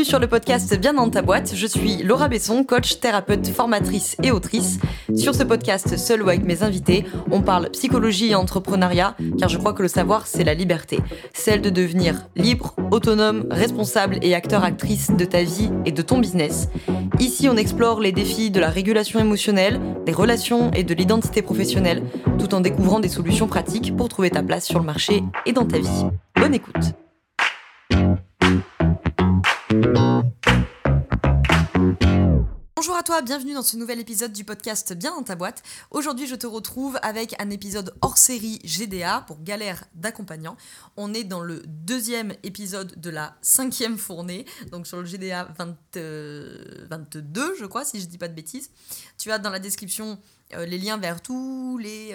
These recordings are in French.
sur le podcast Bien dans ta boîte, je suis Laura Besson, coach, thérapeute, formatrice et autrice. Sur ce podcast, seul ou avec mes invités, on parle psychologie et entrepreneuriat, car je crois que le savoir, c'est la liberté. Celle de devenir libre, autonome, responsable et acteur-actrice de ta vie et de ton business. Ici, on explore les défis de la régulation émotionnelle, des relations et de l'identité professionnelle, tout en découvrant des solutions pratiques pour trouver ta place sur le marché et dans ta vie. Bonne écoute. Bonjour à toi, bienvenue dans ce nouvel épisode du podcast Bien dans ta boîte. Aujourd'hui, je te retrouve avec un épisode hors série GDA pour galère d'accompagnant. On est dans le deuxième épisode de la 5e fournée, donc sur le GDA 22, je crois, si je dis pas de bêtises. Tu as dans la description les liens vers tous les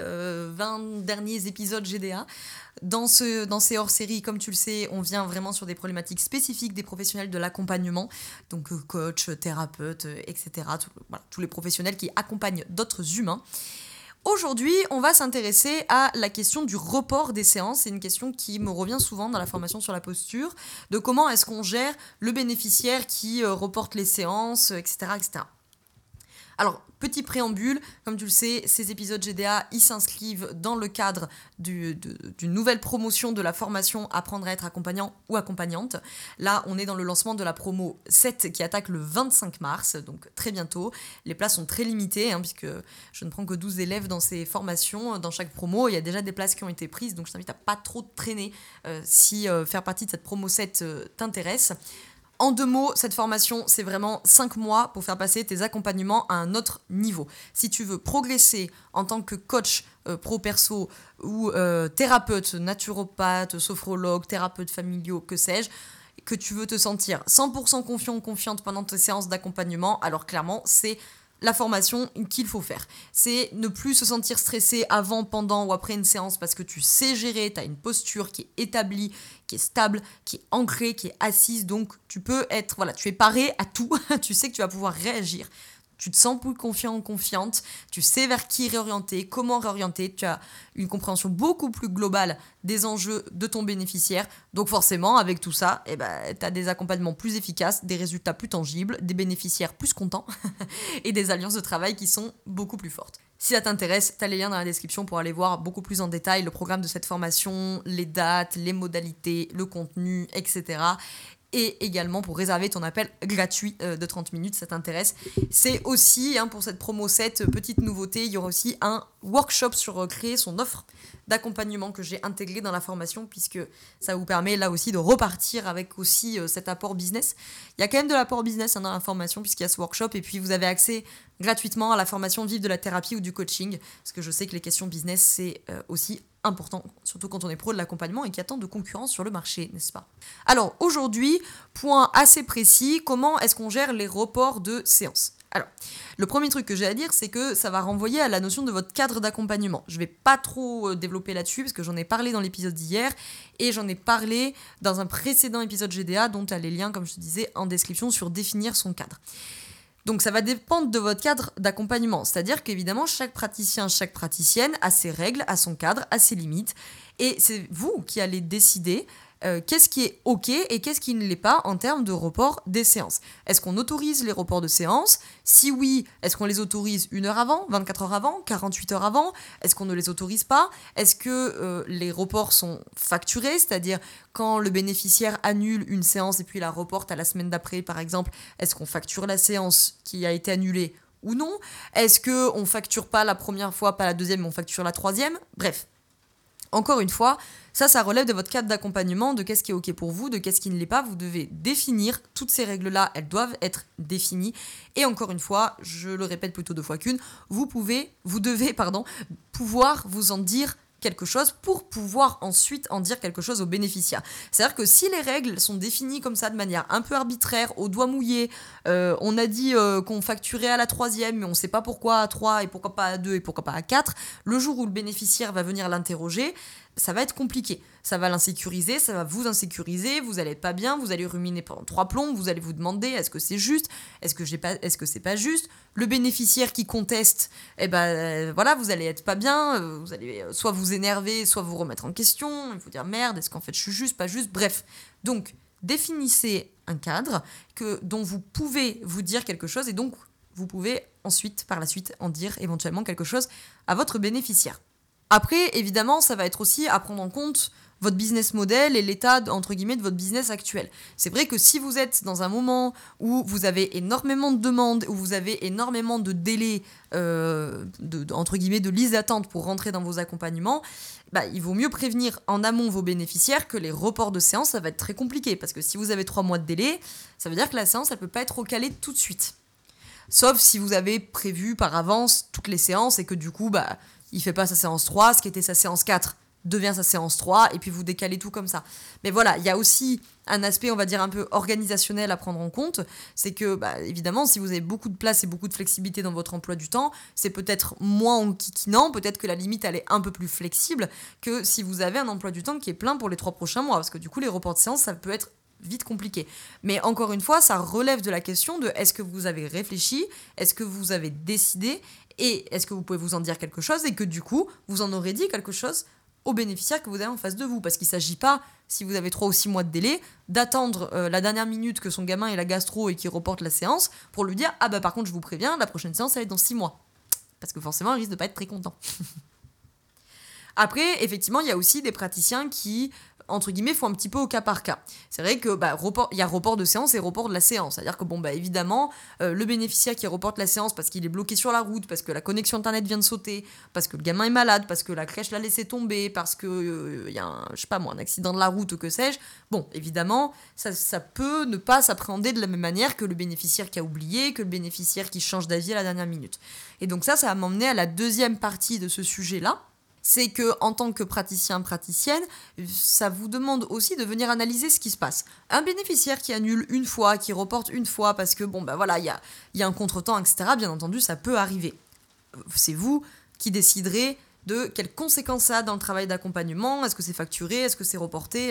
20 derniers épisodes GDA. Dans ces hors-séries, comme tu le sais, on vient vraiment sur des problématiques spécifiques des professionnels de l'accompagnement, donc coach, thérapeute, etc. Tous les professionnels qui accompagnent d'autres humains. Aujourd'hui, on va s'intéresser à la question du report des séances. C'est une question qui me revient souvent dans la formation sur la posture, de comment est-ce qu'on gère le bénéficiaire qui reporte les séances, etc., etc. Alors, petit préambule, comme tu le sais, ces épisodes GDA, ils s'inscrivent dans le cadre d'une nouvelle promotion de la formation Apprendre à être accompagnant ou accompagnante. Là, on est dans le lancement de la promo 7 qui attaque le 25 mars, donc très bientôt. Les places sont très limitées, puisque je ne prends que 12 élèves dans ces formations. Dans chaque promo, il y a déjà des places qui ont été prises, donc je t'invite à pas trop te traîner si faire partie de cette promo 7 t'intéresse. En 2 mots, cette formation, c'est vraiment 5 mois pour faire passer tes accompagnements à un autre niveau. Si tu veux progresser en tant que coach pro-perso ou thérapeute, naturopathe, sophrologue, thérapeute familiaux, que sais-je, que tu veux te sentir 100% confiant ou confiante pendant tes séances d'accompagnement, alors clairement, c'est la formation qu'il faut faire. C'est ne plus se sentir stressé avant, pendant ou après une séance parce que tu sais gérer, tu as une posture qui est établie, qui est stable, qui est ancrée, qui est assise, donc tu peux être, tu es paré à tout, tu sais que tu vas pouvoir réagir. Tu te sens plus confiant ou confiante, tu sais vers qui réorienter, comment réorienter, tu as une compréhension beaucoup plus globale des enjeux de ton bénéficiaire. Donc forcément, avec tout ça, tu as des accompagnements plus efficaces, des résultats plus tangibles, des bénéficiaires plus contents et des alliances de travail qui sont beaucoup plus fortes. Si ça t'intéresse, tu as les liens dans la description pour aller voir beaucoup plus en détail le programme de cette formation, les dates, les modalités, le contenu, etc. Et également pour réserver ton appel gratuit de 30 minutes, ça t'intéresse. C'est aussi, pour cette promo 7, petite nouveauté, il y aura aussi un workshop sur créer son offre d'accompagnement que j'ai intégré dans la formation, puisque ça vous permet là aussi de repartir avec aussi cet apport business. Il y a quand même de l'apport business dans la formation, puisqu'il y a ce workshop, et puis vous avez accès gratuitement à la formation Vive de la thérapie ou du coaching, parce que je sais que les questions business, c'est aussi important, surtout quand on est pro de l'accompagnement et qu'il y a tant de concurrence sur le marché, n'est-ce pas ? Alors aujourd'hui, point assez précis, comment est-ce qu'on gère les reports de séances ? Alors, le premier truc que j'ai à dire, c'est que ça va renvoyer à la notion de votre cadre d'accompagnement. Je vais pas trop développer là-dessus, parce que j'en ai parlé dans l'épisode d'hier, et j'en ai parlé dans un précédent épisode GDA, dont tu as les liens, comme je te disais, en description sur définir son cadre. Donc ça va dépendre de votre cadre d'accompagnement, c'est-à-dire qu'évidemment chaque praticien, chaque praticienne a ses règles, a son cadre, a ses limites, et c'est vous qui allez décider qu'est-ce qui est OK et qu'est-ce qui ne l'est pas en termes de report des séances. Est-ce qu'on autorise les reports de séances ? Si oui, est-ce qu'on les autorise 1 heure avant, 24 heures avant, 48 heures avant ? Est-ce qu'on ne les autorise pas ? Est-ce que les reports sont facturés ? C'est-à-dire quand le bénéficiaire annule une séance et puis la reporte à la semaine d'après, par exemple, est-ce qu'on facture la séance qui a été annulée ou non ? Est-ce qu'on ne facture pas la première fois, pas la deuxième, mais on facture la troisième ? Bref. Encore une fois, ça relève de votre cadre d'accompagnement, de qu'est-ce qui est OK pour vous, de qu'est-ce qui ne l'est pas. Vous devez définir toutes ces règles-là, elles doivent être définies. Et encore une fois, je le répète plutôt 2 fois qu'une, vous devez pouvoir vous en dire quelque chose pour pouvoir ensuite en dire quelque chose aux bénéficiaires. C'est-à-dire que si les règles sont définies comme ça de manière un peu arbitraire, au doigt mouillé, on a dit qu'on facturait à la 3e, mais on ne sait pas pourquoi à 3 et pourquoi pas à 2 et pourquoi pas à 4, le jour où le bénéficiaire va venir l'interroger, ça va être compliqué. Ça va l'insécuriser, ça va vous insécuriser, vous allez être pas bien, vous allez ruminer pendant 3 plombs, vous allez vous demander est-ce que c'est juste, est-ce que c'est pas juste. Le bénéficiaire qui conteste, vous allez être pas bien, vous allez soit vous énerver, soit vous remettre en question, il faut dire merde, est-ce qu'en fait je suis juste, pas juste, bref. Donc, définissez un cadre dont vous pouvez vous dire quelque chose et donc vous pouvez ensuite, par la suite, en dire éventuellement quelque chose à votre bénéficiaire. Après, évidemment, ça va être aussi à prendre en compte votre business model et l'état, entre guillemets, de votre business actuel. C'est vrai que si vous êtes dans un moment où vous avez énormément de demandes, où vous avez énormément de délais, entre guillemets, de liste d'attente pour rentrer dans vos accompagnements, il vaut mieux prévenir en amont vos bénéficiaires que les reports de séance, ça va être très compliqué. Parce que si vous avez 3 mois de délai, ça veut dire que la séance, elle ne peut pas être recalée tout de suite. Sauf si vous avez prévu par avance toutes les séances et que du coup, il fait pas sa séance 3, ce qui était sa séance 4 devient sa séance 3, et puis vous décalez tout comme ça. Mais voilà, il y a aussi un aspect, on va dire, un peu organisationnel à prendre en compte, c'est que, évidemment, si vous avez beaucoup de place et beaucoup de flexibilité dans votre emploi du temps, c'est peut-être moins enquiquinant, peut-être que la limite, elle est un peu plus flexible que si vous avez un emploi du temps qui est plein pour les 3 prochains mois, parce que du coup, les reports de séance, ça peut être vite compliqué. Mais encore une fois, ça relève de la question de est-ce que vous avez réfléchi, est-ce que vous avez décidé, et est-ce que vous pouvez vous en dire quelque chose, et que du coup, vous en aurez dit quelque chose aux bénéficiaires que vous avez en face de vous. Parce qu'il ne s'agit pas, si vous avez 3 ou 6 mois de délai, d'attendre la dernière minute que son gamin ait la gastro et qu'il reporte la séance pour lui dire « Ah par contre, je vous préviens, la prochaine séance, elle est dans 6 mois. » Parce que forcément, il risque de ne pas être très content. Après, effectivement, il y a aussi des praticiens qui, entre guillemets, font un petit peu au cas par cas. C'est vrai que il y a report de séance et report de la séance. C'est-à-dire que, évidemment, le bénéficiaire qui reporte la séance parce qu'il est bloqué sur la route, parce que la connexion Internet vient de sauter, parce que le gamin est malade, parce que la crèche l'a laissé tomber, parce que y a un accident de la route ou que sais-je, évidemment, ça peut ne pas s'appréhender de la même manière que le bénéficiaire qui a oublié, que le bénéficiaire qui change d'avis à la dernière minute. Et donc ça va m'emmener à la deuxième partie de ce sujet-là. C'est que en tant que praticienne, ça vous demande aussi de venir analyser ce qui se passe. Un bénéficiaire qui annule une fois, qui reporte une fois parce que il y a un contretemps, etc. Bien entendu, ça peut arriver. C'est vous qui déciderez de quelles conséquences ça a dans le travail d'accompagnement. Est-ce que c'est facturé? Est-ce que c'est reporté?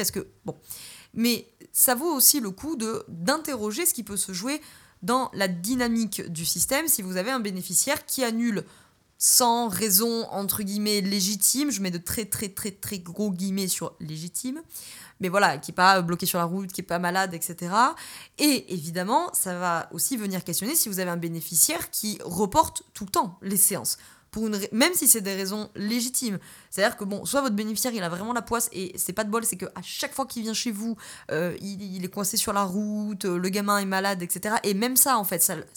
Mais ça vaut aussi le coup d'interroger ce qui peut se jouer dans la dynamique du système si vous avez un bénéficiaire qui annule sans raison, entre guillemets, légitime, je mets de très très très très gros guillemets sur légitime, mais voilà, qui n'est pas bloqué sur la route, qui n'est pas malade, etc. Et évidemment, ça va aussi venir questionner si vous avez un bénéficiaire qui reporte tout le temps les séances, même si c'est des raisons légitimes. C'est-à-dire que soit votre bénéficiaire, il a vraiment la poisse, et c'est pas de bol, c'est qu'à chaque fois qu'il vient chez vous, il est coincé sur la route, le gamin est malade, etc. Et même ça, en fait,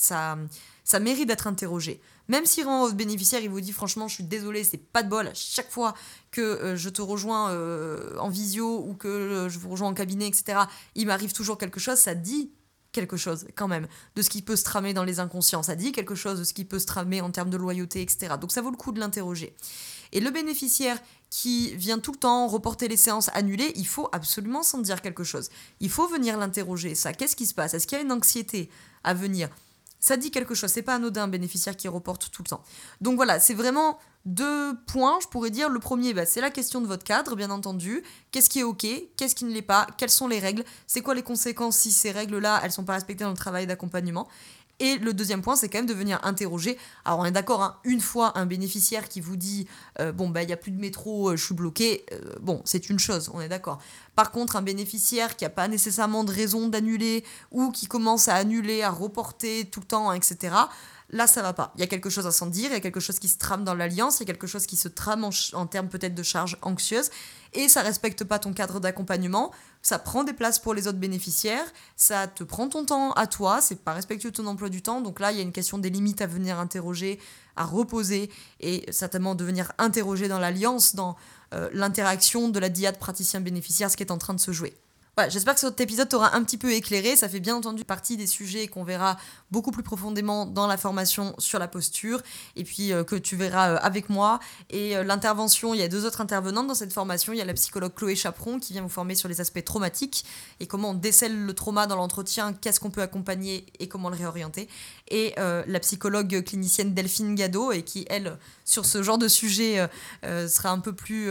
ça mérite d'être interrogé. Même si vraiment votre bénéficiaire, il vous dit franchement, je suis désolé, c'est pas de bol, à chaque fois que je te rejoins en visio ou que je vous rejoins en cabinet, etc., il m'arrive toujours quelque chose, ça dit quelque chose quand même de ce qui peut se tramer dans les inconscients, ça dit quelque chose de ce qui peut se tramer en termes de loyauté, etc. Donc ça vaut le coup de l'interroger. Et le bénéficiaire qui vient tout le temps reporter les séances, annuler, il faut absolument s'en dire quelque chose. Il faut venir l'interroger, ça. Qu'est-ce qui se passe? Est-ce qu'il y a une anxiété à venir? Ça dit quelque chose, c'est pas anodin un bénéficiaire qui reporte tout le temps. Donc voilà, c'est vraiment 2 points, je pourrais dire. Le premier, c'est la question de votre cadre, bien entendu. Qu'est-ce qui est OK? Qu'est-ce qui ne l'est pas? Quelles sont les règles? C'est quoi les conséquences si ces règles-là, elles sont pas respectées dans le travail d'accompagnement? Et le deuxième point, c'est quand même de venir interroger. Alors, on est d'accord, une fois un bénéficiaire qui vous dit il n'y a plus de métro, je suis bloqué, c'est une chose, on est d'accord. Par contre, un bénéficiaire qui n'a pas nécessairement de raison d'annuler ou qui commence à annuler, à reporter tout le temps, etc., là, ça va pas. Il y a quelque chose à s'en dire, il y a quelque chose qui se trame dans l'alliance, il y a quelque chose qui se trame en termes peut-être de charge anxieuse, et ça respecte pas ton cadre d'accompagnement, ça prend des places pour les autres bénéficiaires, ça te prend ton temps à toi, c'est pas respectueux de ton emploi du temps, donc là, il y a une question des limites à venir interroger, à reposer, et certainement de venir interroger dans l'alliance, dans l'interaction de la dyade praticien-bénéficiaire, ce qui est en train de se jouer. Voilà, j'espère que cet épisode t'aura un petit peu éclairé. Ça fait bien entendu partie des sujets qu'on verra beaucoup plus profondément dans la formation sur la posture et puis que tu verras avec moi. Et l'intervention, il y a 2 autres intervenantes dans cette formation. Il y a la psychologue Chloé Chaperon qui vient vous former sur les aspects traumatiques et comment on décèle le trauma dans l'entretien, qu'est-ce qu'on peut accompagner et comment le réorienter. Et la psychologue clinicienne Delphine Gado et qui, elle, sur ce genre de sujet sera un peu plus...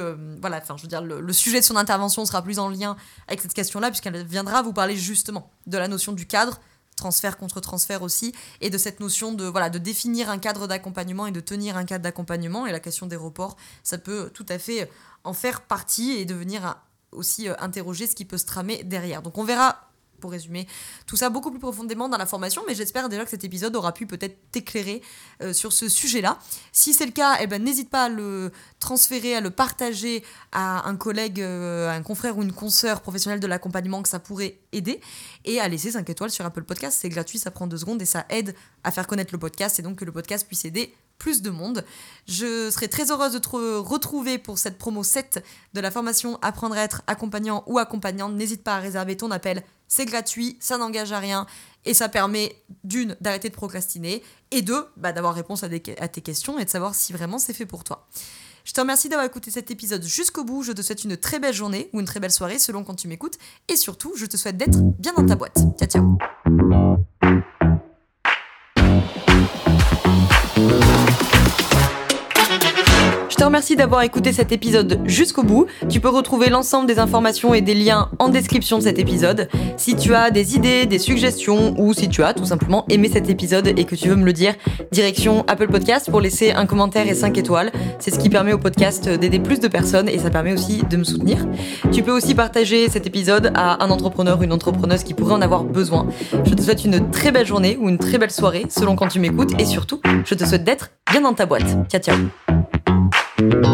le sujet de son intervention sera plus en lien avec cette question-là, puisqu'elle viendra vous parler justement de la notion du cadre, transfert contre transfert aussi, et de cette notion de définir un cadre d'accompagnement et de tenir un cadre d'accompagnement. Et la question des reports, ça peut tout à fait en faire partie et de venir aussi interroger ce qui peut se tramer derrière. Donc on verra pour résumer tout ça beaucoup plus profondément dans la formation, mais j'espère déjà que cet épisode aura pu peut-être t'éclairer sur ce sujet-là. Si c'est le cas, n'hésite pas à le transférer, à le partager à un collègue, à un confrère ou une consoeur professionnelle de l'accompagnement que ça pourrait aider, et à laisser 5 étoiles sur Apple Podcast. C'est gratuit, ça prend 2 secondes et ça aide à faire connaître le podcast et donc que le podcast puisse aider plus de monde. Je serai très heureuse de te retrouver pour cette promo 7 de la formation Apprendre à être accompagnant ou accompagnante. N'hésite pas à réserver ton appel, c'est gratuit, ça n'engage à rien et ça permet d'une, d'arrêter de procrastiner et deux, d'avoir réponse à tes questions et de savoir si vraiment c'est fait pour toi. Je te remercie d'avoir écouté cet épisode jusqu'au bout. Je te souhaite une très belle journée ou une très belle soirée selon quand tu m'écoutes. Et surtout, je te souhaite d'être bien dans ta boîte. Ciao, ciao. Je te remercie d'avoir écouté cet épisode jusqu'au bout. Tu peux retrouver l'ensemble des informations et des liens en description de cet épisode. Si tu as des idées, des suggestions ou si tu as tout simplement aimé cet épisode et que tu veux me le dire, direction Apple Podcast pour laisser un commentaire et 5 étoiles. C'est ce qui permet au podcast d'aider plus de personnes et ça permet aussi de me soutenir. Tu peux aussi partager cet épisode à un entrepreneur ou une entrepreneuse qui pourrait en avoir besoin. Je te souhaite une très belle journée ou une très belle soirée selon quand tu m'écoutes et surtout, je te souhaite d'être bien dans ta boîte. Ciao, ciao.